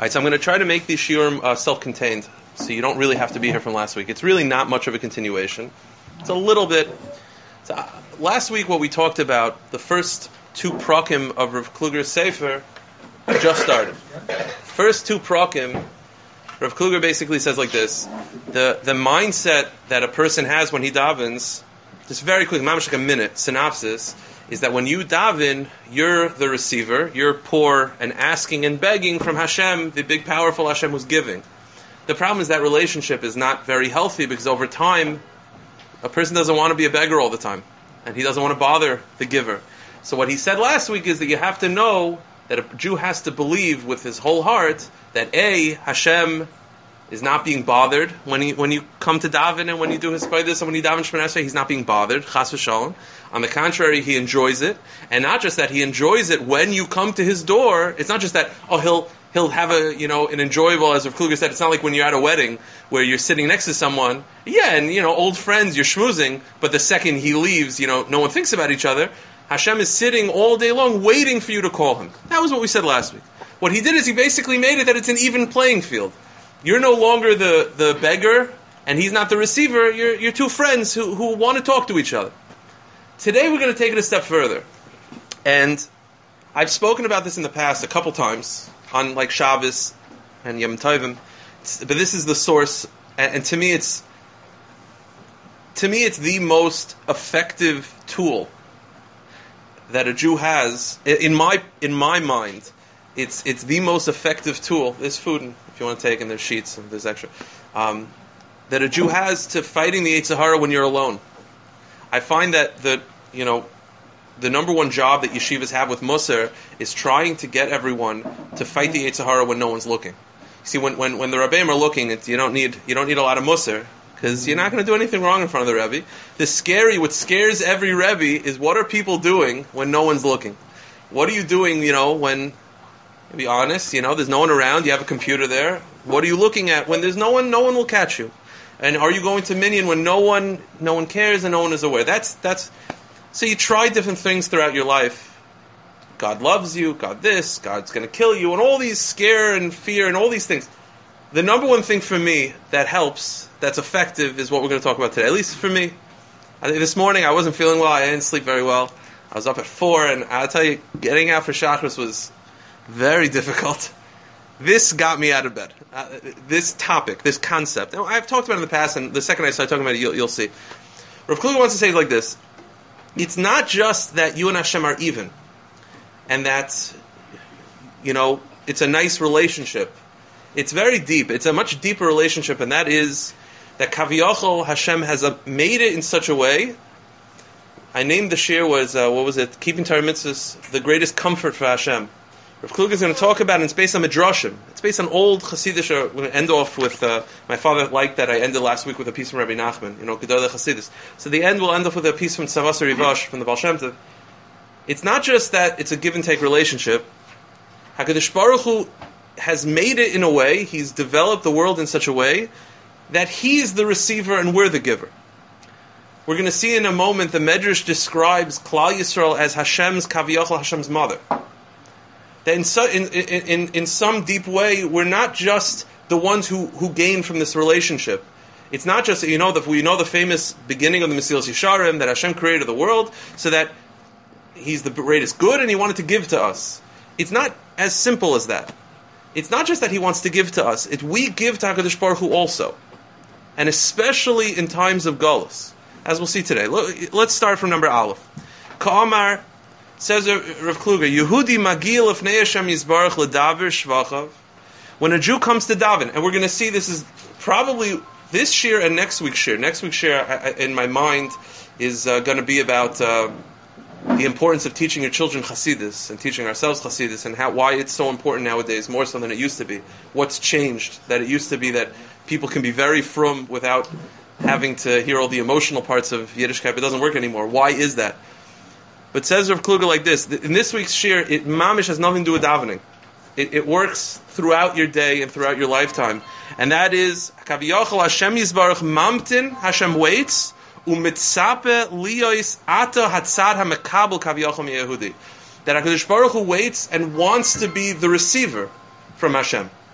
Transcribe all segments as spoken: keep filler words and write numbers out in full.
right, so I'm going to try to make these shiurim uh, self-contained, so you don't really have to be here from last week. It's really not much of a continuation. It's a little bit. So, uh, last week, what we talked about, the first two prakim of Rav Kluger's Sefer, just started. First two prakim, Rav Kluger basically says like this: the the mindset that a person has when he davens, just very quick, mamish like a minute synopsis, is that when you daven, you're the receiver, you're poor and asking and begging from Hashem, the big powerful Hashem who's giving. The problem is that relationship is not very healthy because over time, a person doesn't want to be a beggar all the time, and he doesn't want to bother the giver. So what he said last week is that you have to know that a Jew has to believe with his whole heart that A, Hashem is not being bothered when he, when you come to daven and when you do his kodesh and when you daven Shemona Esrei, he's not being bothered, chas v'shalom. On the contrary, he enjoys it, and not just that, he enjoys it when you come to his door. It's not just that, oh, he'll he'll have a, you know, an enjoyable, as Rav Kluger said, it's not like when you're at a wedding where you're sitting next to someone, yeah, and, you know, old friends, you're schmoozing, but the second he leaves, you know, no one thinks about each other. Hashem is sitting all day long waiting for you to call him. That was what we said last week. What he did is he basically made it that it's an even playing field. You're no longer the, the beggar, and he's not the receiver. You're, you're two friends who, who want to talk to each other. Today we're going to take it a step further. And I've spoken about this in the past a couple times, on like Shabbos and Yom Tovim, but this is the source, and, and to me it's to me it's the most effective tool that a Jew has in my in my mind. It's it's the most effective tool. There's food, and if you want to take, and there's sheets, and there's extra. Um, that a Jew has to fighting the Yetzer Hara when you're alone. I find that the you know the number one job that yeshivas have with Musar is trying to get everyone to fight the Yetzer Hara when no one's looking. See, when when, when the Rabbeim are looking, it's, you don't need you don't need a lot of Musar, because you're not going to do anything wrong in front of the Rebbe. The scary, what scares every Rebbe is what are people doing when no one's looking? What are you doing, you know, when, to be honest, you know, there's no one around, you have a computer there. What are you looking at? When there's no one, no one will catch you. And are you going to Minyan when no one no one cares and no one is aware? That's that's so you try different things throughout your life. God loves you, God this, God's going to kill you, and all these scare and fear and all these things. The number one thing for me that helps, that's effective, is what we're going to talk about today. At least for me. I think this morning I wasn't feeling well. I didn't sleep very well. I was up at four, and I'll tell you, getting out for Shacharis was very difficult. This got me out of bed. Uh, this topic, this concept. Now, I've talked about it in the past, and the second I start talking about it, you'll, you'll see. Rav Kluger wants to say it like this. It's not just that you and Hashem are even, and that, you know, it's a nice relationship. It's very deep. It's a much deeper relationship, and that is that Kaviyachol Hashem has uh, made it in such a way. I named the shir was, uh, what was it? Keeping Torah Mitzvahs, the greatest comfort for Hashem. Rav Kluger is going to talk about it, and it's based on Midrashim. It's based on old Chassidish. We're going to end off with, uh, my father liked that I ended last week with a piece from Rabbi Nachman, you know, Gedolei Chassidus. So the end will end off with a piece from Tzavas Rivash, from the Baal Shem Tov. It's not just that it's a give and take relationship. HaKadosh Baruch Hu has made it in a way, he's developed the world in such a way, that he's the receiver and we're the giver. We're going to see in a moment the Medrash describes Klal Yisrael as Hashem's Kaviyachol, Hashem's mother. That in, so, in, in, in some deep way, we're not just the ones who, who gain from this relationship. It's not just, you know, the, we know the famous beginning of the Mesilas Yesharim, that Hashem created the world so that He's the greatest good and He wanted to give to us. It's not as simple as that. It's not just that He wants to give to us. It, we give to HaKadosh Baruch Hu also. And especially in times of Golus, as we'll see today. Let's start from number Aleph. Ka'amar, says Rav Kluger, Yehudi magil lefnei Hashem Yisbarach ledaver shvachav. When a Jew comes to daven, and we're going to see this is probably this shir and next week's shir. Next week's shir, I, I, in my mind, is uh, going to be about uh, the importance of teaching your children Chassidus and teaching ourselves Chassidus, and how why it's so important nowadays, more so than it used to be. What's changed? That it used to be that people can be very frum without having to hear all the emotional parts of Yiddishkeit. It doesn't work anymore. Why is that? But says Rav Kluger like this, in this week's shir, it mamish has nothing to do with davening. It, it works throughout your day and throughout your lifetime. And that is, Kaviyachol Hashem Yisbarach mamtin, Hashem waits, umitzape liyois ata hatzad hamekabel Kaviyachol miyehudi. That HaKadosh Baruch Hu waits and wants to be the receiver from Hashem.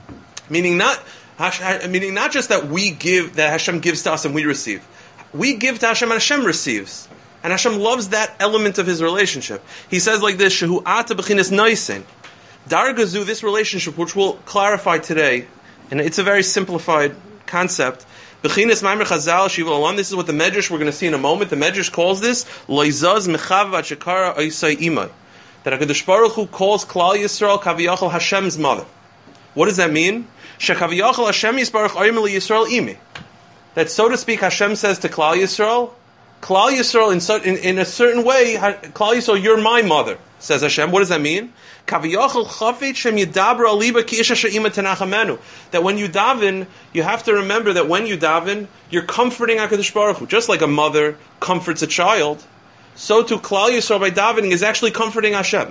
Meaning not, meaning not just that we give, that Hashem gives to us and we receive. We give to Hashem and Hashem receives. And Hashem loves that element of His relationship. He says like this, Shehu ata b'chinas noisin. Dargazu, this relationship, which we'll clarify today, and it's a very simplified concept. B'chinas maimer chazal shiva olam. This is what the Medrash we're going to see in a moment. The Medrash calls this loizaz mechav v'achekara oisai imay. That HaKadosh Baruch Hu calls Klal Yisrael Kaviyachol Hashem's mother. What does that mean? Shekaviyachol Hashem Yisbarach Oyim Li Yisrael Imi. That, so to speak, Hashem says to Klal Yisrael, Klal Yisrael, in, in, in a certain way, Klal Yisrael, you're my mother, says Hashem. What does that mean? Kaviyachol Chafet Shem Yidabra Aliba Ki Isha She'ima Tenachamenu. That when you daven, you have to remember that when you daven, you're comforting HaKadosh Baruch Hu. Just like a mother comforts a child, so to Klal Yisrael by davening is actually comforting Hashem.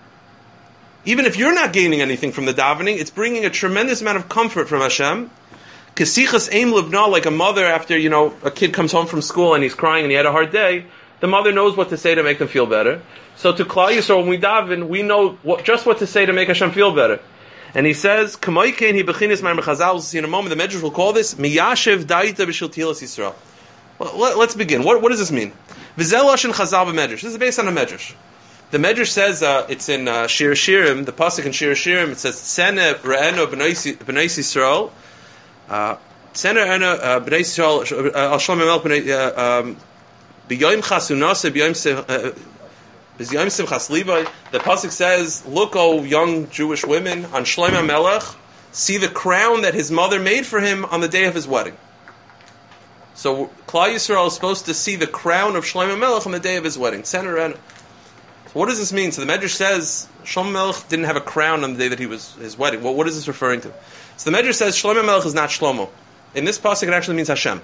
Even if you're not gaining anything from the davening, it's bringing a tremendous amount of comfort from Hashem. Kesichas aim libna, like a mother after, you know, a kid comes home from school and he's crying and he had a hard day, the mother knows what to say to make them feel better. So to Klal Yisrael, when we daven, we know what, just what to say to make Hashem feel better. And he says, Kamoikein hi bechinis ma'am chazal, we'll see in a moment, the Medrash will call this, Miyashev daita b'shil tilas Yisrael. Well, let's begin. What, what does this mean? V'zel lashon chazal b'Medrash. This is based on a Medrash. The Medrash says, uh, it's in uh, Shir Shirim, the pasuk in Shir Shirim, it says, Tzene re'eno b'nei Yisrael, Tzene re'eno b'nei Yisrael, al shalom emelch b'nei, b'yoyim chasunase, b'yoyim simchas livai. The pasuk says, look, O young Jewish women, on Shlomo Melech, see the crown that his mother made for him on the day of his wedding. So Klal Yisrael is supposed to see the crown of Shlomo Melech on the day of his wedding. Tzene re'eno. So what does this mean? So the Medrash says Shlomo Melech didn't have a crown on the day that he was his wedding. Well, what is this referring to? So the Medrash says Shlomo Melech is not Shlomo. In this pasuk, it actually means Hashem.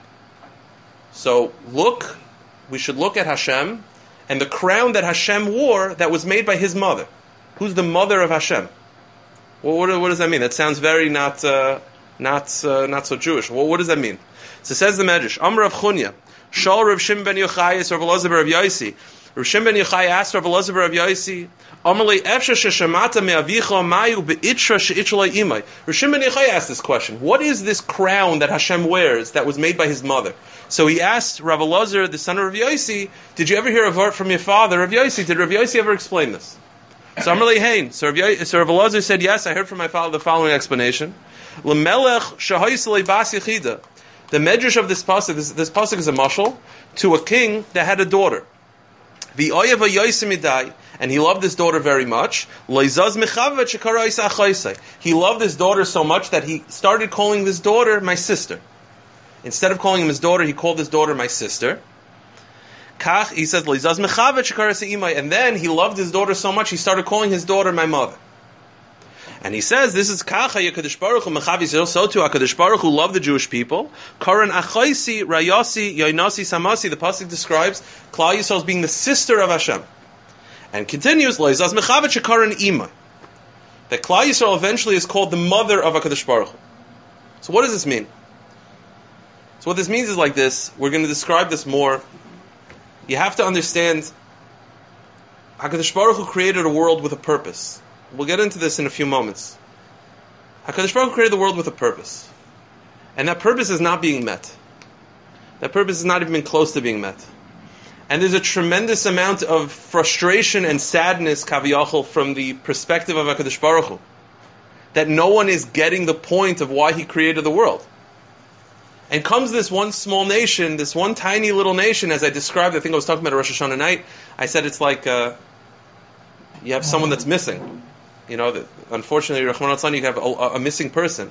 So look, we should look at Hashem and the crown that Hashem wore that was made by his mother. Who's the mother of Hashem? Well, what, what does that mean? That sounds very not uh, not uh, not so Jewish. Well, what does that mean? So says the Medrash, Amar Rav Chunya, Shal Rav Shimon ben Yochai, Rav Elazar ben Rav Yosi. Rav Shimon ben Yochai asked Rav Elazar ben Rav Yosi, Amalei Efsha sheshamata me'avicha mayu be'itra she'itchalei imay. Rav Shimon ben Yochai asked this question: what is this crown that Hashem wears that was made by his mother? So he asked Rav Elazar, the son of Rav Yosi, did you ever hear a word from your father, Rav Yosi? Did Rav Yosi ever explain this? So Amalei Hein. So Rav Elazar said, yes, I heard from my father the following explanation: L'melech shahayis bas yechida. The medrash of this pasuk, this, this pasuk is a mashal to a king that had a daughter. The oyev yoysimidai, and he loved his daughter very much. Loizaz mechavet shekara isa achaisai. He loved his daughter so much that he started calling this daughter my sister. Instead of calling him his daughter, he called his daughter my sister. Kach, he says loizaz mechavet shekara isa imai, and then he loved his daughter so much he started calling his daughter my mother. And he says, this is Kacha HaKadosh Baruch Hu Mechav Yisrael, so too HaKadosh Baruch Hu loved the Jewish people. Karan Achaisi, Rayasi, Yoinasi, Samasi, the pasuk describes Klal Yisrael as being the sister of Hashem. And continues, Loizaz Mechavet Shekaran Ima. That Klal Yisrael eventually is called the mother of HaKadosh Baruch Hu. So what does this mean? So what this means is like this, we're going to describe this more. You have to understand, HaKadosh Baruch Hu created a world with a purpose. We'll get into this in a few moments. HaKadosh Baruch Hu created the world with a purpose. And that purpose is not being met. That purpose is not even close to being met. And there's a tremendous amount of frustration and sadness, kaviyachol, from the perspective of HaKadosh Baruch Hu. That no one is getting the point of why he created the world. And comes this one small nation, this one tiny little nation, as I described, I think I was talking about Rosh Hashanah night, I said it's like, uh, you have someone that's missing. You know, that unfortunately, Rahman al-Tzani, you have a, a missing person.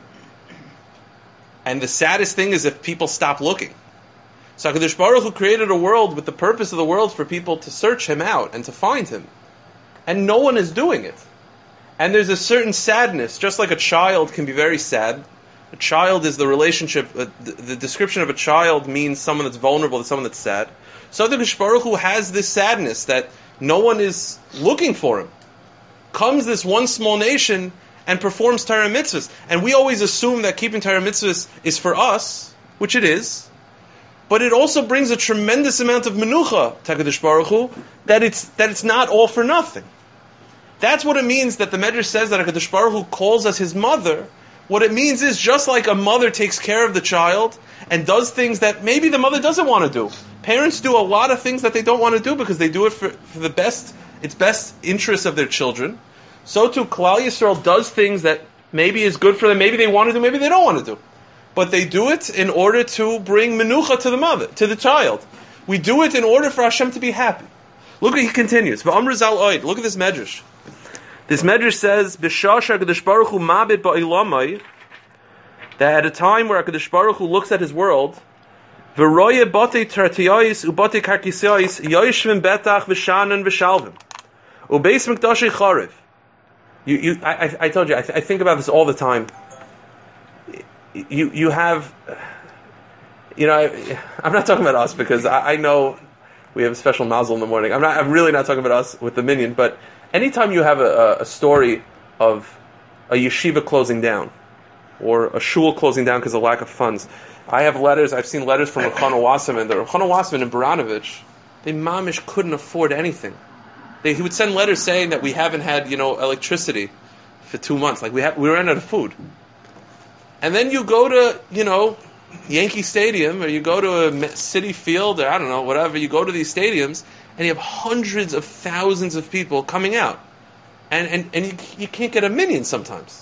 And the saddest thing is if people stop looking. So HaKadosh Baruch Hu created a world with the purpose of the world for people to search him out and to find him. And no one is doing it. And there's a certain sadness, just like a child can be very sad. A child is the relationship, uh, the, the description of a child means someone that's vulnerable, someone that's sad. So HaKadosh Baruch Hu has this sadness that no one is looking for him. Comes this one small nation and performs Torah mitzvahs. And we always assume that keeping Torah mitzvahs is for us, which it is. But it also brings a tremendous amount of menucha to HaKadosh Baruch Hu, that it's, that it's not all for nothing. That's what it means that the Medrash says that HaKadosh Baruch Hu calls us his mother, What it means is just like a mother takes care of the child and does things that maybe the mother doesn't want to do. Parents do a lot of things that they don't want to do because they do it for, for the best, its best interest of their children. So too, Klal Yisrael does things that maybe is good for them, maybe they want to do, maybe they don't want to do. But they do it in order to bring menucha to the mother, to the child. We do it in order for Hashem to be happy. Look what he continues. Look at this medrash. This medrash says, "B'shasha HaKadosh Baruch Hu mabit ba'ilamai," that at a time where HaKadosh Baruch Hu looks at his world, v'roye batei tertiyais ubatei karkisiyais yoishvim betach v'shanan v'shalvim ubeis mikdashei charev. You, you, I, I told you, I, th- I think about this all the time. You, you have, you know, I, I'm not talking about us because I, I know we have a special mazel in the morning. I'm not, I'm really not talking about us with the minyan, but anytime you have a, a story of a yeshiva closing down or a shul closing down because of lack of funds, I have letters, I've seen letters from Rechana Wasserman. The Rechana Wasserman in Baranovich, they mamish couldn't afford anything. They, he would send letters saying that we haven't had, you know, electricity for two months. Like we have, we ran out of food. And then you go to, you know, Yankee Stadium, or you go to a City Field, or I don't know, whatever. You go to these stadiums, and you have hundreds of thousands of people coming out, and and, and you, you can't get a minyan sometimes.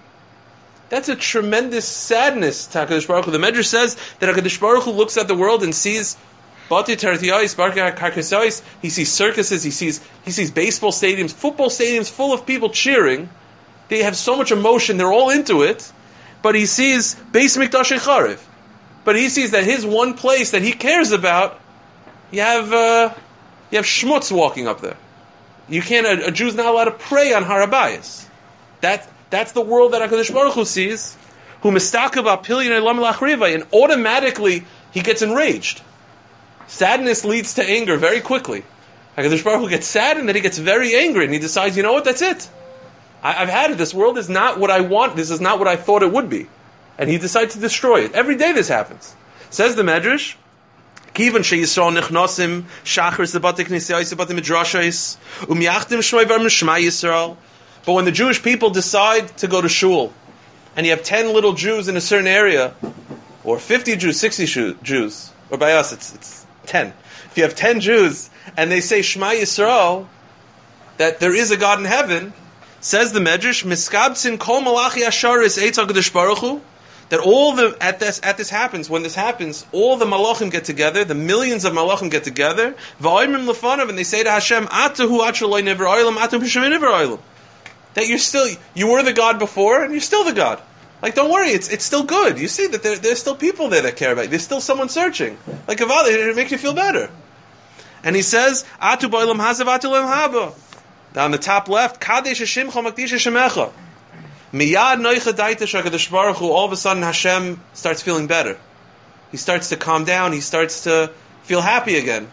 That's a tremendous sadness to HaKadosh Baruch Hu. The Medrash says that HaKadosh Baruch Hu looks at the world and sees Bati Teretiyais, Barka Karkasais. He sees circuses, he sees he sees baseball stadiums, football stadiums full of people cheering. They have so much emotion, they're all into it. But he sees Beis Mikdash Charev. But he sees that his one place that he cares about, you have uh, you have schmutz walking up there. You can't. A, a Jew's not allowed to pray on Har HaBayis. That that's the world that HaKadosh Baruch Hu sees. Who mistakaba pilyon elam lachrivay, and automatically he gets enraged. Sadness leads to anger very quickly. HaKadosh Baruch Hu gets sad, and then he gets very angry, and he decides, you know what? That's it. I, I've had it. This world is not what I want. This is not what I thought it would be. And he decides to destroy it. Every day this happens. Says the Medrash, Kivan sheyisrael nichnosim shachris lebate knisiyos lebate midrashos umyachdim shmoi v'armim shema Yisrael. But when the Jewish people decide to go to shul, and you have ten little Jews in a certain area, or fifty Jews, sixty Jews, or by us it's it's ten. If you have ten Jews and they say Shema Yisrael, that there is a God in heaven, says the Medrash, miskabtzin kol malachi asharis eitz HaKadosh Baruch Hu, that all the at this at this happens when this happens, all the malachim get together, the millions of malachim get together, va'oimrim lefanav, and they say to Hashem, Atahu achaloi never oilam, Atahu b'shem never oilam. That you're still, you were the God before, and you're still the God. Like, don't worry, it's it's still good. You see that there, there's still people there that care about you. There's still someone searching. Like Avada, it makes you feel better. And he says, Atu b'olam hazav, atu l'olam haba. On the top left, Kadesh Hashimcha Makdish Hashemecha. Miyad noicha daitesh HaKadosh Baruch Hu, all of a sudden Hashem starts feeling better. He starts to calm down, he starts to feel happy again.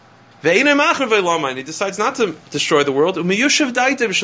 And he decides not to destroy the world. And Klal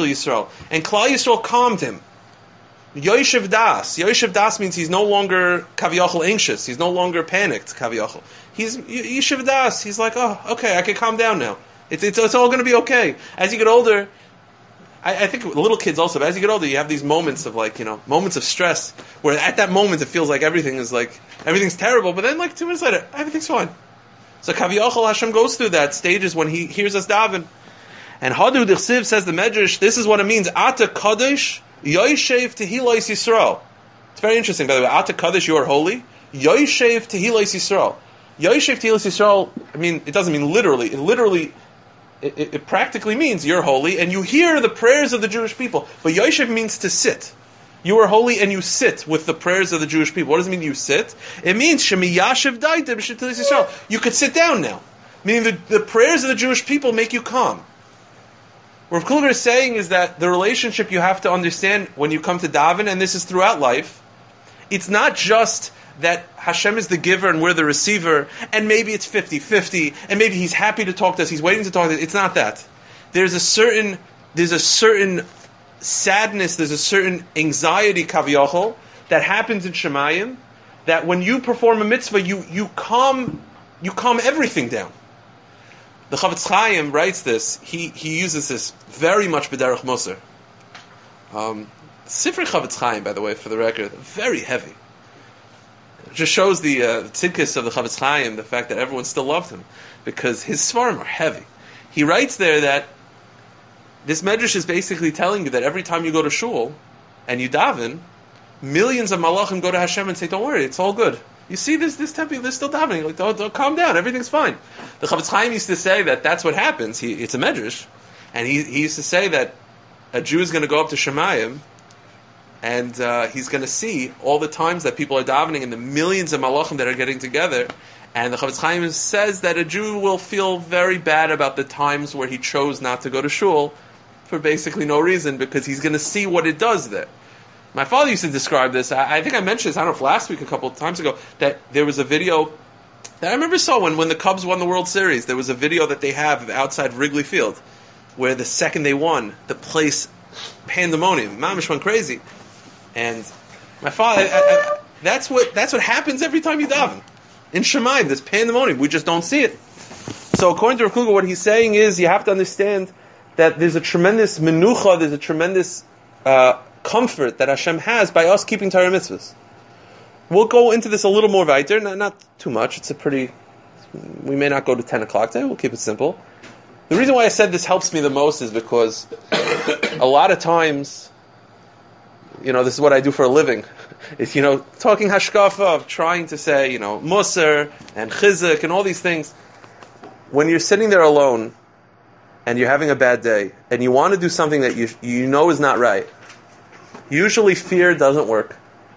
Yisrael calmed him. Yoshev Das. Yoshev Das means he's no longer kaviyachol anxious. He's no longer panicked, kaviyachol. He's Yoshev Das. He's like, oh, okay, I can calm down now. It's it's, it's all going to be okay. As you get older, I, I think little kids also, but as you get older, you have these moments of like, you know, moments of stress, where at that moment it feels like everything is like, everything's terrible, but then like two minutes later, everything's fine. So Kaviyachol Hashem goes through that stages when He hears us daven. And Hadu D'chsiv says the Medrash, this is what it means. Ata Kadosh Yoishev Tehillos Yisrael. It's very interesting, by the way. Ata Kadosh, you are holy. Yoishev Tehillos Yisrael. Yoishev Tehillos Yisrael, I mean, it doesn't mean literally. It literally, it, it, it practically means you're holy, and you hear the prayers of the Jewish people. But Yoishev means to sit. You are holy and you sit with the prayers of the Jewish people. What does it mean you sit? It means Shemiyashiv Daita B'Shettilis Yisrael. You could sit down now. Meaning the, the prayers of the Jewish people make you calm. What Rav Kluger is saying is that the relationship you have to understand when you come to daven, and this is throughout life, it's not just that Hashem is the giver and we're the receiver, and maybe it's fifty-fifty, and maybe He's happy to talk to us, He's waiting to talk to us. It's not that. There's a certain, there's a certain sadness, there's a certain anxiety, kaviyachol, that happens in Shemayim, that when you perform a mitzvah, you you calm you calm everything down. The Chavetz Chaim writes this. He he uses this very much b'derech Moser. Um, Sifrei Chavetz Chaim, by the way, for the record, very heavy. It just shows the uh, tzidkus of the Chavetz Chaim, the fact that everyone still loved him, because his svarim are heavy. He writes there that this medrash is basically telling you that every time you go to shul and you daven, millions of malachim go to Hashem and say, "Don't worry, it's all good. You see this this temple, they're still davening. Like, don't, don't calm down, everything's fine." The Chavetz Chaim used to say that that's what happens. He, it's a medrash, and he he used to say that a Jew is going to go up to Shemayim, and uh, he's going to see all the times that people are davening and the millions of malachim that are getting together. And the Chavetz Chaim says that a Jew will feel very bad about the times where he chose not to go to shul for basically no reason, because he's going to see what it does there. My father used to describe this. I, I think I mentioned this, I don't know if last week, a couple of times ago, that there was a video that I remember saw when, when the Cubs won the World Series. There was a video that they have outside Wrigley Field, where the second they won, the place, pandemonium, mamish went crazy. And my father, I, I, that's what that's what happens every time you daven. In Shemayim, this pandemonium, we just don't see it. So according to Rav Kluger, what he's saying is you have to understand that there's a tremendous menucha, there's a tremendous uh, comfort that Hashem has by us keeping Torah mitzvahs. We'll go into this a little more weiter, not, not too much. It's a pretty, we may not go to ten o'clock today, we'll keep it simple. The reason why I said this helps me the most is because a lot of times, you know, this is what I do for a living. It's, you know, talking hashkafa, of trying to say, you know, musar and chizuk and all these things. When you're sitting there alone and you're having a bad day and you want to do something that you you know is not right, usually fear doesn't work.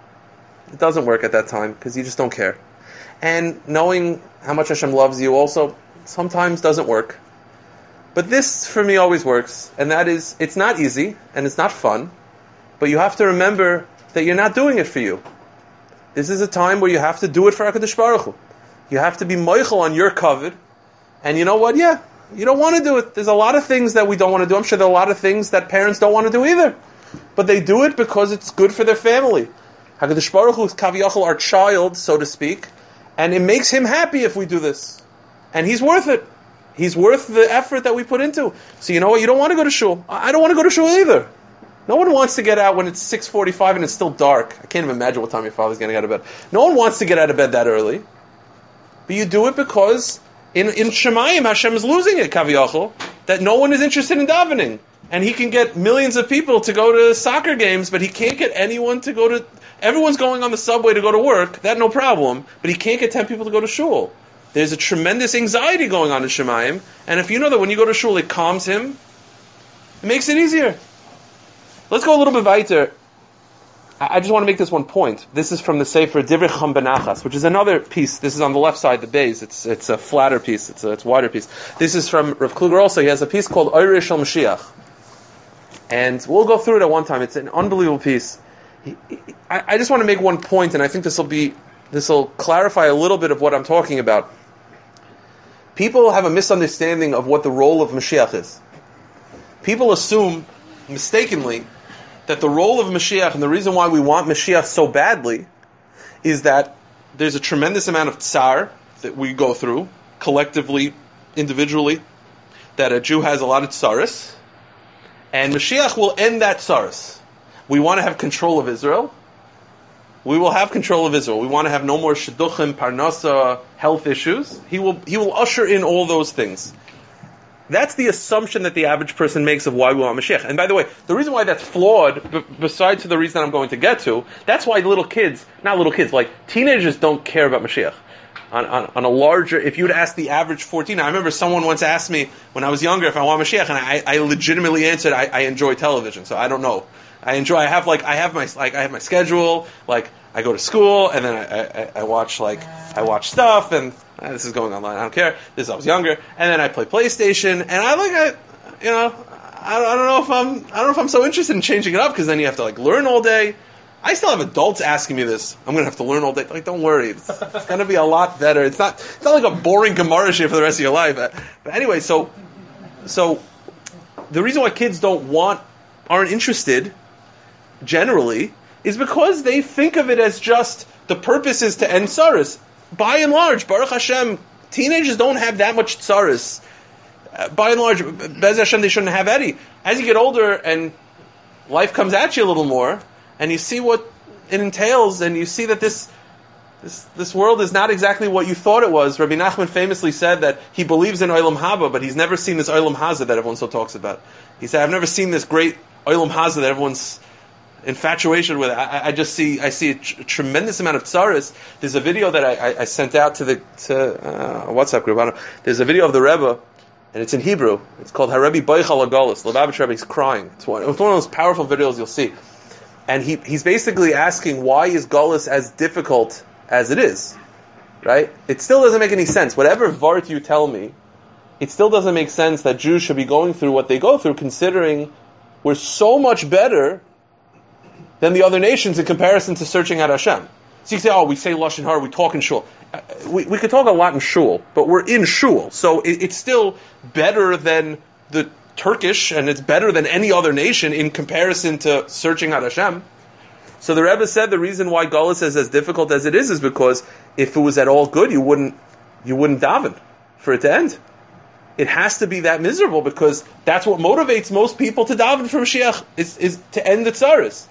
It doesn't work at that time because you just don't care. And knowing how much Hashem loves you also sometimes doesn't work. But this, for me, always works. And that is, it's not easy and it's not fun. But you have to remember that you're not doing it for you. This is a time where you have to do it for HaKadosh Baruch Hu. You have to be moichel on your kavod. And you know what? Yeah, you don't want to do it. There's a lot of things that we don't want to do. I'm sure there are a lot of things that parents don't want to do either. But they do it because it's good for their family. HaKadosh Baruch Hu is kaviyachol, our child, so to speak. And it makes him happy if we do this. And he's worth it. He's worth the effort that we put into. So you know what? You don't want to go to shul. I don't want to go to shul either. No one wants to get out when it's six forty-five and it's still dark. I can't even imagine what time your father's getting out of bed. No one wants to get out of bed that early. But you do it because in, in Shemayim, Hashem is losing it, kaviyachol, that no one is interested in davening. And he can get millions of people to go to soccer games, but he can't get anyone to go to... Everyone's going on the subway to go to work, that no problem, but he can't get ten people to go to shul. There's a tremendous anxiety going on in Shemayim, and if you know that when you go to shul, it calms him, it makes it easier. Let's go a little bit weiter. I just want to make this one point. This is from the Sefer Divrei Chacham Benachas, which is another piece. This is on the left side, the base. It's it's a flatter piece. It's a it's a wider piece. This is from Rav Kluger also. He has a piece called Oirei Shel Mashiach. And we'll go through it at one time. It's an unbelievable piece. He, he, I, I just want to make one point, and I think this will be this will clarify a little bit of what I'm talking about. People have a misunderstanding of what the role of Mashiach is. People assume, mistakenly, that the role of Mashiach, and the reason why we want Mashiach so badly, is that there's a tremendous amount of tsar that we go through, collectively, individually, that a Jew has a lot of tsaris, and Mashiach will end that tsaris. We want to have control of Israel. We will have control of Israel. We want to have no more shidduchim, parnasa, health issues. He will he will usher in all those things. That's the assumption that the average person makes of why we want Mashiach. And by the way, the reason why that's flawed, b- besides the reason that I'm going to get to, that's why little kids, not little kids, like teenagers don't care about Mashiach. On, on, on a larger, if you would ask the average fourteen, I remember someone once asked me when I was younger if I want Mashiach, and I, I legitimately answered, I, I enjoy television, so I don't know. I enjoy, I have like, I have my, like, I have my schedule, like, I go to school, and then I, I, I watch, like, I watch stuff, and uh, this is going online, I don't care, this is I was younger, and then I play PlayStation, and I like, I, you know, I, I don't know if I'm, I don't know if I'm so interested in changing it up, because then you have to, like, learn all day. I still have adults asking me this. I'm going to have to learn all day. Like, don't worry. It's, it's going to be a lot better. It's not, it's not like a boring Gemara shit for the rest of your life. But, but anyway, so, so, the reason why kids don't want, aren't interested, generally, is because they think of it as just, the purpose is to end tsaris. By and large, Baruch Hashem, teenagers don't have that much tsaris. Uh, by and large, Bez Hashem, they shouldn't have any. As you get older and life comes at you a little more, and you see what it entails, and you see that this this this world is not exactly what you thought it was. Rabbi Nachman famously said that he believes in Olam Haba, but he's never seen this Olam Haza that everyone so talks about. He said, I've never seen this great Olam Haza that everyone's infatuation with. I, I just see I see a, tr- a tremendous amount of tzaras. There's a video that I, I, I sent out to the to uh, a WhatsApp group. I don't, there's a video of the Rebbe, and it's in Hebrew. It's called Harebi Boichal Agolis. Lubavitch Rebbe is crying. It's one, it's one of those powerful videos you'll see. And he he's basically asking, why is Golis as difficult as it is? Right? It still doesn't make any sense. Whatever Vart you tell me, it still doesn't make sense that Jews should be going through what they go through, considering we're so much better than the other nations in comparison to searching at Hashem. So you can say, oh, we say Lashon Hara, we talk in shul. Uh, we, we could talk a lot in shul, but we're in shul. So it, it's still better than the Turkish, and it's better than any other nation in comparison to searching at Hashem. So the Rebbe said the reason why Galus is as difficult as it is is because if it was at all good, you wouldn't you wouldn't daven for it to end. It has to be that miserable, because that's what motivates most people to daven for Mashiach, is, is to end the tzaras.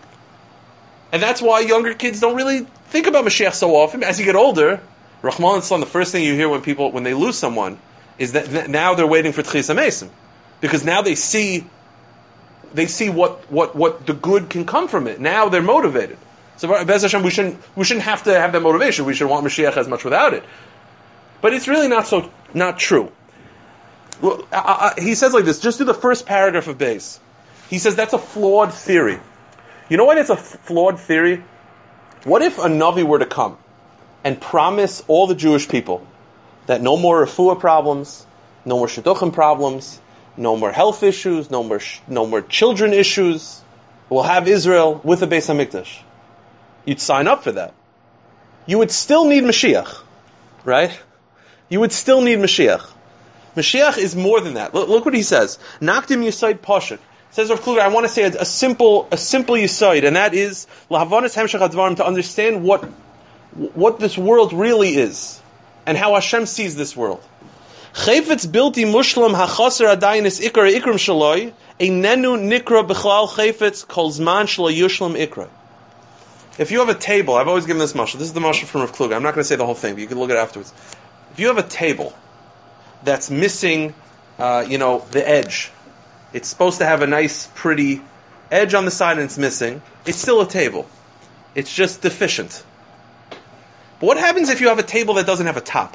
And that's why younger kids don't really think about Mashiach so often. As you get older, Rahman al-Islam, the first thing you hear when people, when they lose someone, is that now they're waiting for Tchis HaMesim. Because now they see, they see what, what, what the good can come from it. Now they're motivated. So, Bez Hashem, we shouldn't, we shouldn't have to have that motivation. We should want Mashiach as much without it. But it's really not so, not true. Well, I, I, he says like this, just do the first paragraph of Beis. He says that's a flawed theory. You know what it's a f- flawed theory? What if a Navi were to come and promise all the Jewish people that no more refuah problems, no more shidduchim problems, no more health issues, no more sh- no more children issues, we'll have Israel with the Beis HaMikdash? You'd sign up for that. You would still need Mashiach, right? You would still need Mashiach. Mashiach is more than that. Look, look what he says. Nakdim Yisaid Pashut. Says Rav Kluger, I want to say a, a simple, a simple yisoid, and that is lahavanas hemshech hadvarim, to understand what, what this world really is, and how Hashem sees this world. Chayfetz bilti mushlam hachaser adayin is ikra ikram shaloi, einenu nikra b'chlal chayfetz kol zman shlo yushlam ikra. If you have a table, I've always given this mashal. This is the mashal from Rav Kluger. I'm not going to say the whole thing, but you can look at it afterwards. If you have a table that's missing, uh, you know, the edge. It's supposed to have a nice, pretty edge on the side and it's missing. It's still a table. It's just deficient. But what happens if you have a table that doesn't have a top?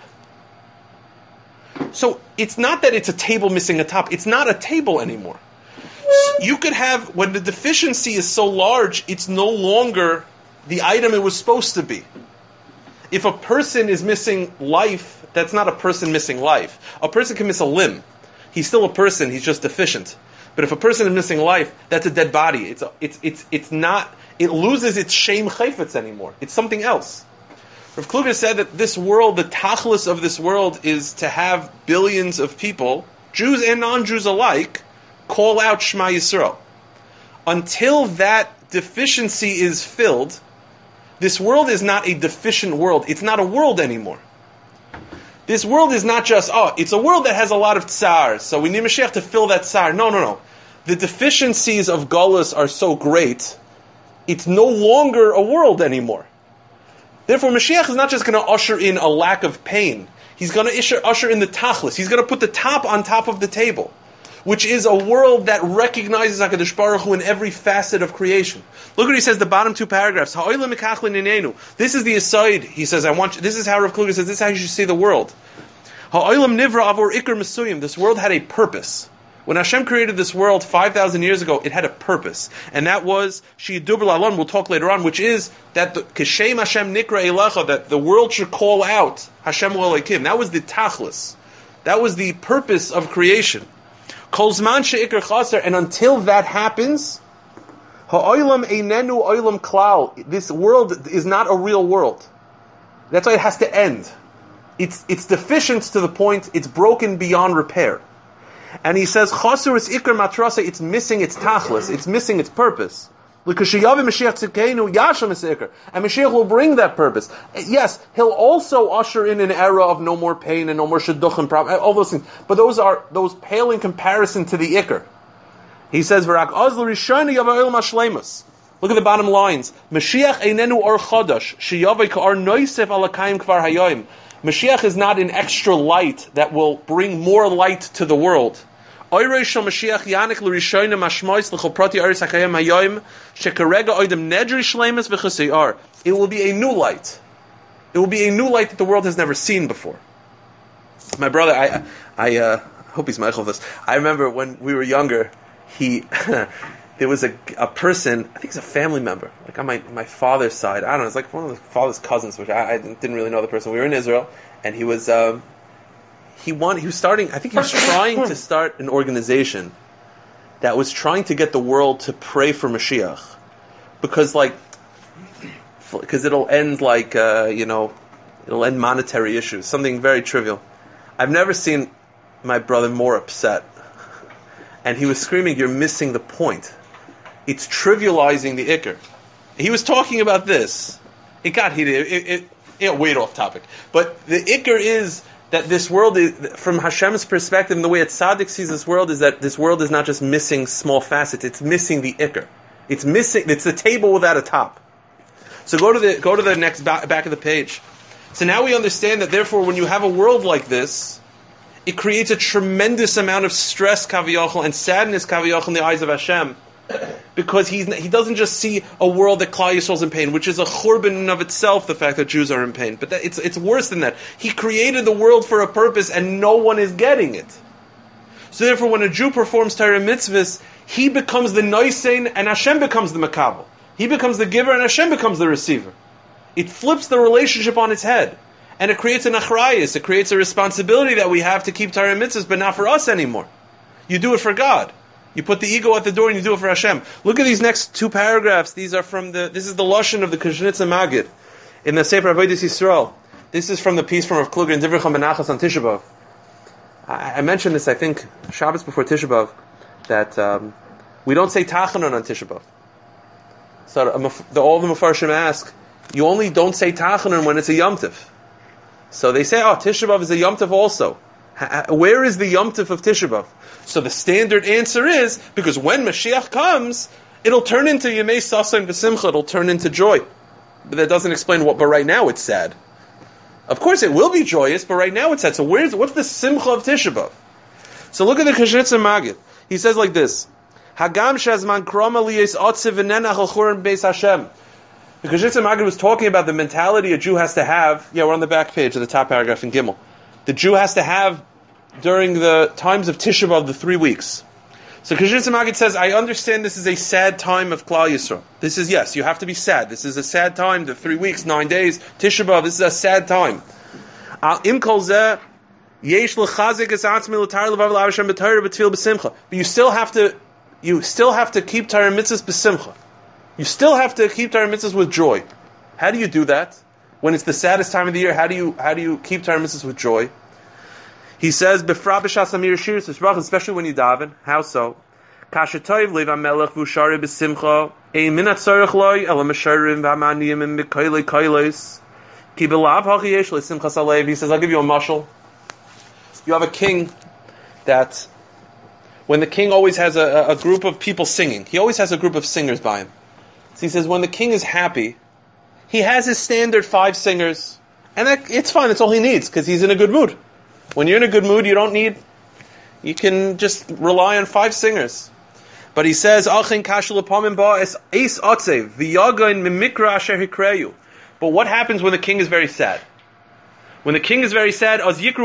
So it's not that it's a table missing a top. It's not a table anymore. You could have, when the deficiency is so large, it's no longer the item it was supposed to be. If a person is missing life, that's not a person missing life. A person can miss a limb. He's still a person, he's just deficient. But if a person is missing life, that's a dead body. It's a, it's it's it's not, it loses its shem chayfetz anymore. It's something else. Rav Kluger said that this world, the tachlis of this world, is to have billions of people, Jews and non-Jews alike, call out Shema Yisrael. Until that deficiency is filled, this world is not a deficient world. It's not a world anymore. This world is not just, oh, it's a world that has a lot of tsar, so we need Mashiach to fill that tsar. No, no, no. The deficiencies of Galus are so great, it's no longer a world anymore. Therefore, Mashiach is not just going to usher in a lack of pain. He's going to usher, usher in the tachlis. He's going to put the top on top of the table, which is a world that recognizes HaKadosh Baruch Hu in every facet of creation. Look what he says, the bottom two paragraphs. This is the aside. He says, I want you, this is how Rav Kluger says, this is how you should see the world. This world had a purpose. When Hashem created this world five thousand years ago, it had a purpose. And that was, we'll talk later on, which is that the Keshem Hashem Nikra Elecha, that the world should call out Hashem Elokim. That was the tachlis. That was the purpose of creation. And until that happens, this world is not a real world. That's why it has to end. It's it's deficient to the point it's broken beyond repair. And he says, it's missing its tachlis, it's missing its purpose. And Mashiach will bring that purpose. Yes, he'll also usher in an era of no more pain and no more shidduchim problem, all those things. But those are those pale in comparison to the Iker. He says, Look at the bottom lines. Mashiach einenu or chodosh, sheyavei ka'or noisef alakayim kvar hayoim. Mashiach is not an extra light that will bring more light to the world. It will be a new light. It will be a new light that the world has never seen before. My brother, I I uh, hope he's mindful of this. I remember when we were younger, he there was a, a person, I think it's a family member, like on my, my father's side. I don't know, it's like one of the father's cousins, which I, I didn't really know the person. We were in Israel, and he was um, he wanted, he was starting, I think he was trying to start an organization that was trying to get the world to pray for Mashiach, because like, because it'll end like uh, you know, it'll end monetary issues, something very trivial. I've never seen my brother more upset, and he was screaming, "You're missing the point. It's trivializing the Iker." He was talking about this. It got heated. It, it, it, it way off topic, but the Iker is that this world is, from Hashem's perspective, and the way a tzaddik sees this world, is that this world is not just missing small facets; it's missing the Iker. It's missing. It's the table without a top. So go to the go to the next back, back of the page. So now we understand that, therefore, when you have a world like this, it creates a tremendous amount of stress, kaviyachol, and sadness, kaviyachol, in the eyes of Hashem, because he's, he doesn't just see a world that Klal Yisrael is in pain, which is a churban in of itself, the fact that Jews are in pain. But that, it's it's worse than that. He created the world for a purpose, and no one is getting it. So therefore, when a Jew performs Torah mitzvahs, he becomes the noisein, and Hashem becomes the makabel. He becomes the giver, and Hashem becomes the receiver. It flips the relationship on its head. And it creates an achrayus. It creates a responsibility that we have to keep Torah mitzvahs, but not for us anymore. You do it for God. You put the ego at the door and you do it for Hashem. Look at these next two paragraphs. These are from the, this is the Lashon of the Kushnitza Magid in the Sefer Avodas Yisrael. This is from the piece from Rav Kluger in Divrei Menachos on Tisha B'Av. I, I mentioned this, I think, Shabbos before Tisha B'Av, that um, we don't say Tachanun on Tisha B'Av. So um, the, all the Mefarshim ask, you only don't say Tachanun when it's a Yom Tov. So they say, oh, Tisha B'Av is a Yom Tov also. Ha- where is the Yom Tov of Tisha B'Av? So the standard answer is, because when Mashiach comes, it'll turn into Yemei Sasa and V'Simcha, it'll turn into joy. But that doesn't explain what, but right now it's sad. Of course it will be joyous, but right now it's sad. So where's, what's the Simcha of Tisha B'Av? So look at the Kushnitza Magid. He says like this, Hagam shazman kroma liyes otziv v'nenach al churan beis Hashem. The Kushnitza Magid was talking about the mentality a Jew has to have. Yeah, we're on the back page of the top paragraph in Gimel. The Jew has to have during the times of Tisha B'Av, the three weeks. So Kushnitza Magid says, I understand this is a sad time of Klal Yisrael. This is, yes, you have to be sad. This is a sad time, the three weeks, nine days, Tisha B'Av, this is a sad time. Im kol zeh, yesh l'chazik es atzmi l'tar levav l'avashem b'torah b'tfil b'simcha. But you still have to, you still have to keep Torah mitzvahs b'simcha. You still have to keep Torah mitzvahs with joy. How do you do that? When it's the saddest time of the year, how do you how do you keep Torah mitzvahs with joy? He says, "Befra b'shas amir shir tzrach," especially when you daven. How so? Kashatoyv leiv melech v'ushari b'simcha ein min atzarich loy ela mesharim v'amaniyim and mikoylei koylos ki belav hachi yesh lesimchas alev. He says, I'll give you a mashal. You have a king that, when the king always has a, a group of people singing, he always has a group of singers by him. So he says, when the king is happy, he has his standard five singers, and that, it's fine, that's all he needs, because he's in a good mood. When you're in a good mood, you don't need, you can just rely on five singers. But he says, but what happens when the king is very sad? When the king is very sad,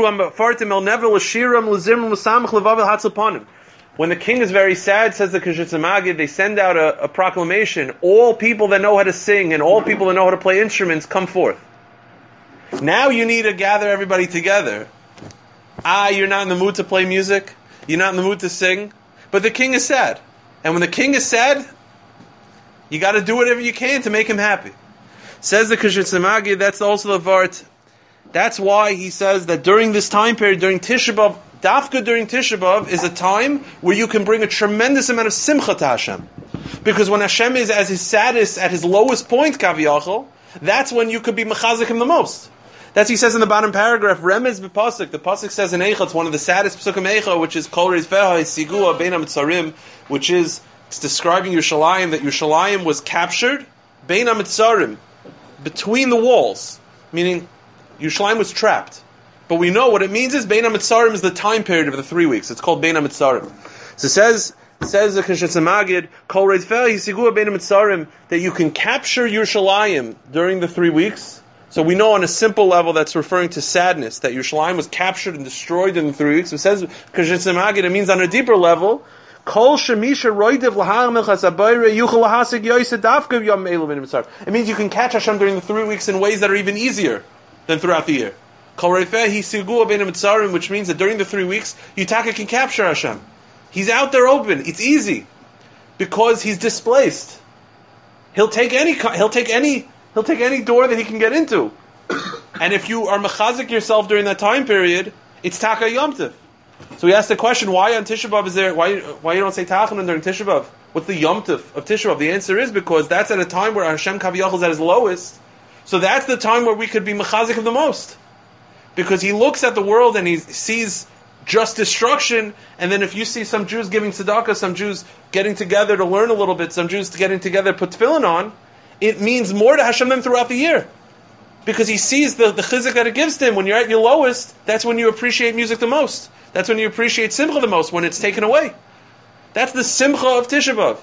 when the king is very sad, says the Kushnitza Magid, they send out a, a proclamation. All people that know how to sing and all people that know how to play instruments, come forth. Now you need to gather everybody together. Ah, you're not in the mood to play music. You're not in the mood to sing. But the king is sad. And when the king is sad, you got to do whatever you can to make him happy. Says the Kushnitza Magid, that's also the Vart. That's why he says that during this time period, during Tisha B'Av, Dafka during Tisha B'Av is a time where you can bring a tremendous amount of simcha to Hashem. Because when Hashem is at his saddest, at his lowest point, Kaviyachol, that's when you could be mechazik him the most. That's what he says in the bottom paragraph, Remez b'Pasuk. The Pasuk says in Eicha, it's one of the saddest Pasukim Eicha, which is Kol Reis Veha Sigua Beinam Tzarim, which is It's describing Yerushalayim, that Yerushalayim was captured, Bein HaMitzarim, between the walls, meaning Yerushalayim was trapped. But we know what it means is Bein HaMitzarim is the time period of the three weeks. It's called Bein HaMitzarim. So it says, it says the Knesset Magid, Kol Reitfeh Yisigua Bein HaMitzarim, that you can capture Yerushalayim during the three weeks. So we know on a simple level that's referring to sadness, that Yerushalayim was captured and destroyed in the three weeks. It says, Knesset Magid, it means on a deeper level, Kol shemisha roidev lahar milchas habayre yuchel lahasig yoyse dafka yom elu min mitzar. It means you can catch Hashem during the three weeks in ways that are even easier than throughout the year. Kol reifeh hisigua bein mitzarim, which means that during the three weeks, Yitaka can capture Hashem. He's out there open. It's easy because he's displaced. He'll take any. He'll take any. He'll take any door that he can get into. And if you are mechazik yourself during that time period, it's Taka Yom Tov. So we asked the question, why on Tisha B'Av is there, why, why you don't say Tachanun during Tisha B'Av? What's the Yom Tov of Tisha B'Av? The answer is because that's at a time where Hashem Kaviyachal is at his lowest. So that's the time where we could be mechazik of the most. Because he looks at the world and he sees just destruction, and then if you see some Jews giving tzedakah, some Jews getting together to learn a little bit, some Jews getting together to put tefillin on, it means more to Hashem than throughout the year. Because he sees the, the chizuk that it gives to him. When you're at your lowest, that's when you appreciate music the most. That's when you appreciate simcha the most, when it's taken away. That's the simcha of Tisha B'Av.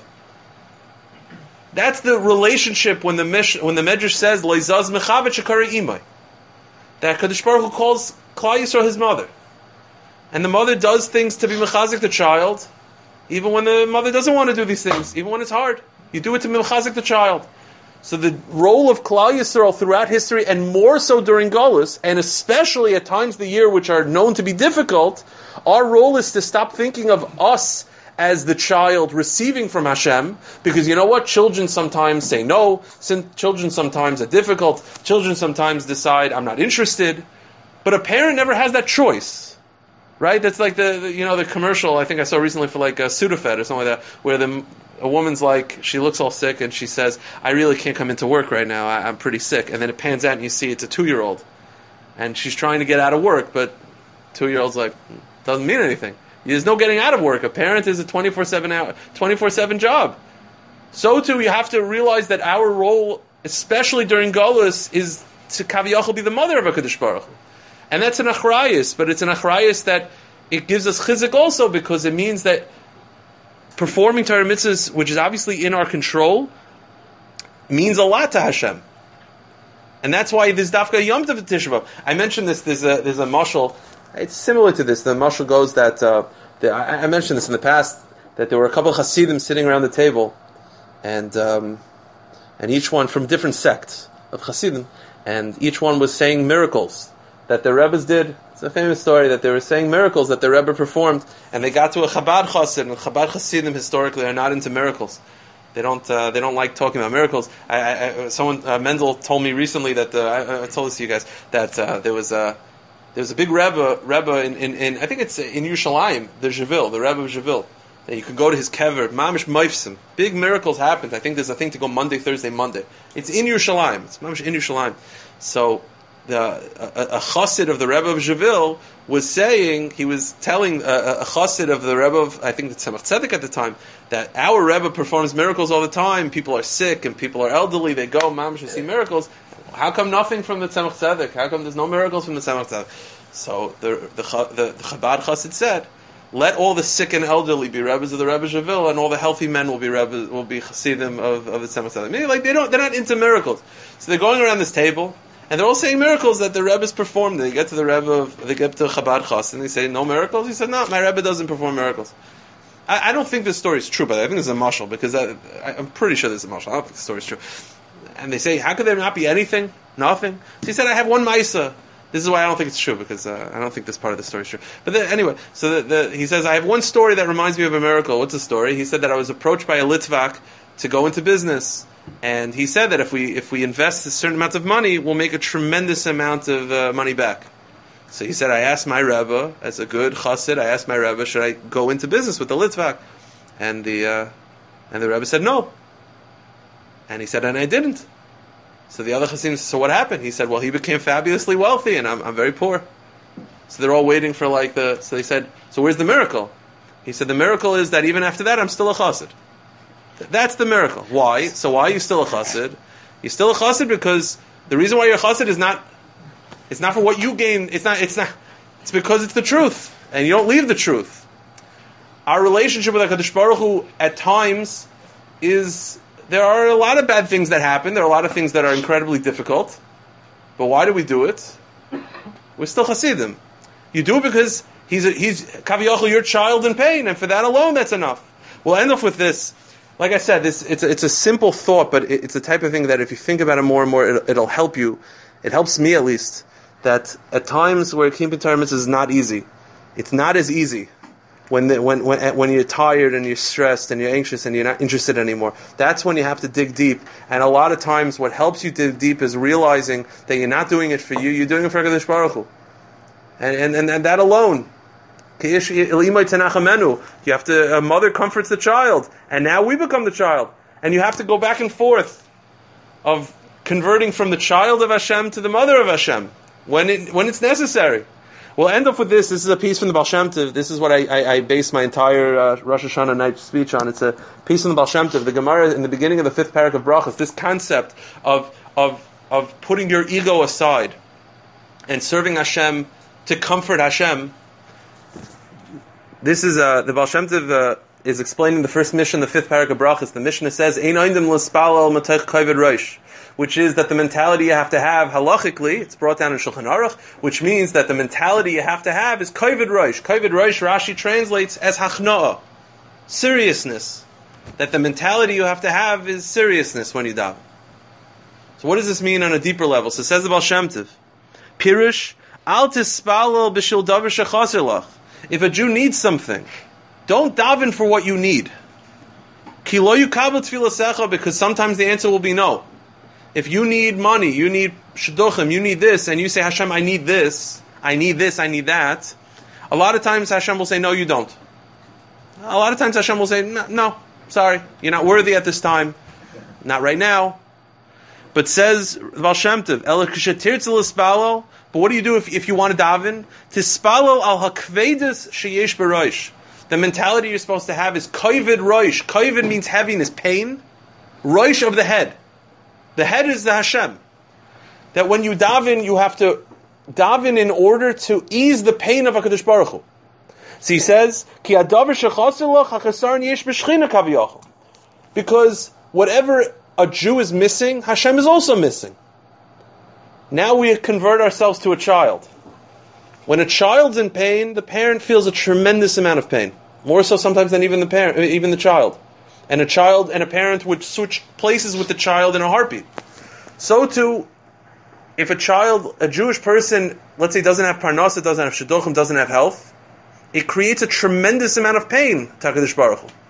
That's the relationship when the Mish, when the Medrash says, Leizaz mechavet shekari imay. That Kadosh Baruch Hu calls Klal Yisrael his mother. And the mother does things to be mechazik the child, even when the mother doesn't want to do these things, even when it's hard. You do it to be mechazik the child. So the role of Klal Yisrael throughout history, and more so during Golus, and especially at times of the year which are known to be difficult, our role is to stop thinking of us as the child receiving from Hashem, because you know what? Children sometimes say no, children sometimes are difficult, children sometimes decide, I'm not interested, but a parent never has that choice. Right? That's like the, the you know the commercial I think I saw recently for like a Sudafed or something like that, where the a woman's like, she looks all sick and she says, I really can't come into work right now, I, I'm pretty sick. And then it pans out and you see it's a two-year-old. And she's trying to get out of work, but two-year-old's like, doesn't mean anything. There's no getting out of work. A parent is a twenty-four seven hour, twenty-four seven job. So too, you have to realize that our role, especially during Golus, is to Kaviyachal be the mother of HaKadosh Baruch Hu. And that's an achrayus, but it's an achrayus that it gives us chizik also, because it means that performing Torah mitzvahs, which is obviously in our control, means a lot to Hashem. And that's why this dafka Yom Tov Tisha B'Av. I mentioned this, there's a, there's a mashal, it's similar to this. The mashal goes that, uh, the, I, I mentioned this in the past, that there were a couple of Hasidim sitting around the table, and um, and each one from different sects of Hasidim, and each one was saying miracles that the Rebbes did. It's a famous story that they were saying miracles that the Rebbe performed, and they got to a Chabad Chassid, and Chabad Chassidim historically are not into miracles. They don't. Uh, they don't like talking about miracles. I, I, I, someone uh, Mendel told me recently that uh, I, I told this to you guys that uh, there was a there was a big Rebbe Rebbe in, in, in I think it's in Yerushalayim, the Jevil, the Rebbe of Jevil. That you could go to his kever, mamish moifsim. Big miracles happened. I think there's a thing to go Monday, Thursday, Monday. It's in Yerushalayim. It's mamish in Yerushalayim. So. The, a, a chassid of the Rebbe of Jevil was saying, he was telling a, a chassid of the Rebbe of, I think the Tzemach Tzedek at the time, that our Rebbe performs miracles all the time. People are sick and people are elderly. They go, mamish, to see miracles. How come nothing from the Tzemach Tzedek? How come there's no miracles from the Tzemach Tzedek? So the the, the, the Chabad chassid said, let all the sick and elderly be Rebbes of the Rebbe of Jevil, and all the healthy men will be Rebbe, will be chassidim of, of the Tzemach Tzedek. Meaning, like they don't, they're not into miracles. So they're going around this table. And they're all saying miracles that the Rebbe's performed. They get to the Rebbe of, they get to Chabad Chas, and they say, no miracles? He said, no, my Rebbe doesn't perform miracles. I, I don't think this story is true, but I think it's a mashal, because I, I, I'm pretty sure this is a mashal. I don't think the story is true. And they say, how could there not be anything? Nothing? So he said, I have one Maisa. This is why I don't think it's true, because uh, I don't think this part of the story is true. But then, anyway, so the, the, he says, I have one story that reminds me of a miracle. What's the story? He said that I was approached by a Litvak to go into business. And he said that if we if we invest a certain amount of money, we'll make a tremendous amount of uh, money back. So he said, I asked my Rebbe, as a good chassid, I asked my Rebbe, should I go into business with the Litvak? And the uh, and the Rebbe said no. And he said, and I didn't. So the other chassidim said, so what happened? He said, well, he became fabulously wealthy, and I'm I'm very poor. So they're all waiting for like the. So they said, so where's the miracle? He said, the miracle is that even after that, I'm still a chassid. That's the miracle. Why? So why are you still a chassid? You're still a chassid because the reason why you're a chassid is not, it's not for what you gain, it's not, it's not, it's because it's the truth, and you don't leave the truth. Our relationship with HaKadosh Baruch Hu at times is, there are a lot of bad things that happen, there are a lot of things that are incredibly difficult, but why do we do it? We're still chassidim. You do it because he's, a, he's, kaviyachol, your child in pain, and for that alone, that's enough. We'll end off with this. Like I said, this it's a, it's a simple thought, but it, it's the type of thing that if you think about it more and more, it, it'll help you. It helps me at least. That at times where keeping Torah mitzvahs is not easy, it's not as easy when the, when when when you're tired and you're stressed and you're anxious and you're not interested anymore. That's when you have to dig deep. And a lot of times, what helps you dig deep is realizing that you're not doing it for you; you're doing it for HaKadosh Baruch Hu. And and and, and that alone. You have to, a mother comforts the child, and now we become the child. And you have to go back and forth of converting from the child of Hashem to the mother of Hashem when it, when it's necessary. We'll end up with this. This is a piece from the Baal Shem Tov. This is what I, I, I base my entire uh, Rosh Hashanah night speech on. It's a piece from the Baal Shem Tov. The Gemara in the beginning of the fifth parak of Brachos, this concept of, of, of putting your ego aside and serving Hashem to comfort Hashem. This is uh, the Baal Shem Tov uh, is explaining the first mission, the fifth parak of Brachos. The Mishnah says, "Ein oindim l'spalel matech kavod rosh," which is that the mentality you have to have halachically. It's brought down in Shulchan Aruch, which means that the mentality you have to have is kavod rosh. Kavod rosh, Rashi translates as hachna'ah, seriousness. That the mentality you have to have is seriousness when you daven. So, what does this mean on a deeper level? So, it says the Baal Shem Tov, Pirush al tispalel b'shil davar shechaser lach. If a Jew needs something, don't daven for what you need. Ki lo yukabel tfilasecha, because sometimes the answer will be no. If you need money, you need shidduchim, you need this, and you say, Hashem, I need this, I need this, I need that, a lot of times Hashem will say, no, you don't. A lot of times Hashem will say, no, no sorry, you're not worthy at this time, not right now. But says Baal Shem Tov, Ela kshetirtz l'spalo. But what do you do if, if you want to daven? Tispalo al hakvedus sheyesh b'rosh. The mentality you're supposed to have is kovid rosh. Kovid means heaviness, pain. Rosh of the head. The head is the Hashem. That when you daven, you have to daven in order to ease the pain of HaKadosh Baruch Hu. So he says, Ki adavar shechaser lach hachasar yesh b'shchina kaviyachol. Because whatever a Jew is missing, Hashem is also missing. Now we convert ourselves to a child. When a child's in pain, the parent feels a tremendous amount of pain. More so sometimes than even the parent, even the child. And a child and a parent would switch places with the child in a heartbeat. So too, if a child, a Jewish person, let's say doesn't have parnasa, doesn't have shidduchim, doesn't have health, it creates a tremendous amount of pain to HaKadosh Baruch Hu.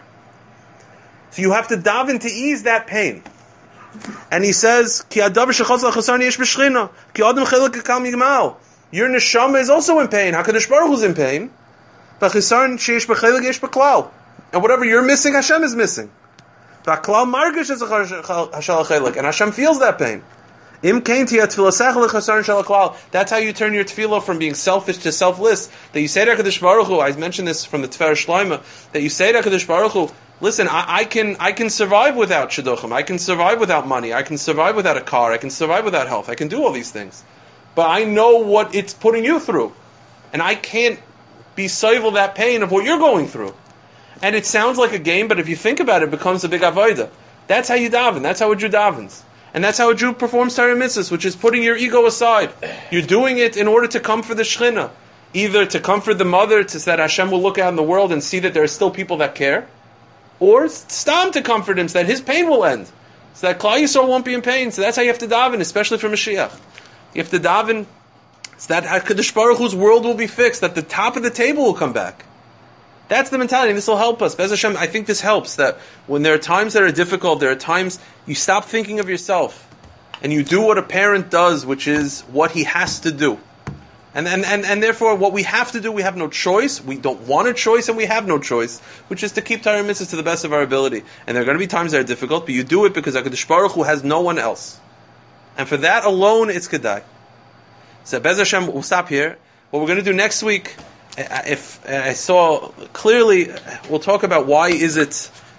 So you have to daven to ease that pain. And he says, Ki adavar shechazal chasarni yesh b'shchina, Ki adam chelik kekal migmal. Your neshama is also in pain. HaKadosh Baruch Hu is in pain. V'chisarn sheyesh b'chelik yesh b'klal. And whatever you're missing, Hashem is missing. V'klal margish es hashal chelik. And Hashem feels that pain. Im kain tiyah tfilasech l'chasarn shel klal. That's how you turn your tefillah from being selfish to selfless. That you say to HaKadosh Baruch Hu, I mentioned this from the Tfer Shloima, that you say to HaKadosh Baruch Hu, listen, I, I can I can survive without shidduchim. I can survive without money. I can survive without a car. I can survive without health. I can do all these things. But I know what it's putting you through. And I can't be soivel that pain of what you're going through. And it sounds like a game, but if you think about it, it becomes a big avodah. That's how you daven. That's how a Jew davens. And that's how a Jew performs Torah mitzvahs, which is putting your ego aside. You're doing it in order to comfort the Shekhinah. Either to comfort the mother, to so that Hashem will look out in the world and see that there are still people that care. Or stam to comfort him so that his pain will end. So that Klal Yisrael won't be in pain. So that's how you have to daven, especially for Mashiach. You have to daven so that HaKadosh Baruch Hu's world will be fixed, that the top of the table will come back. That's the mentality, and this will help us. Be'ez Hashem, I think this helps, that when there are times that are difficult, there are times you stop thinking of yourself, and you do what a parent does, which is what he has to do. And, and, and, and therefore, what we have to do, we have no choice. We don't want a choice, and we have no choice, which is to keep Torah mitzvahs to the best of our ability. And there are going to be times that are difficult, but you do it because HaKadosh Baruch Hu has no one else. And for that alone, it's Kedai. So, Be'ez Hashem, we'll stop here. What we're going to do next week, if I saw clearly, we'll talk about why is it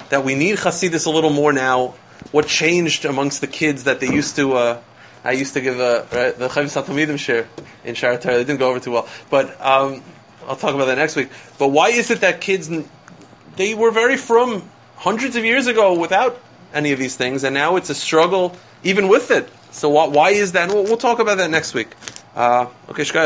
that we need Chassidus a little more now. What changed amongst the kids that they used to? Uh, I used to give a, right, the Chavis HaTalmidim share in Shara Torah. They didn't go over too well, but um, I'll talk about that next week. But why is it that kids, they were very from hundreds of years ago without any of these things, and now it's a struggle even with it. So why, why is that? We'll, we'll talk about that next week. Uh, okay, Shkai.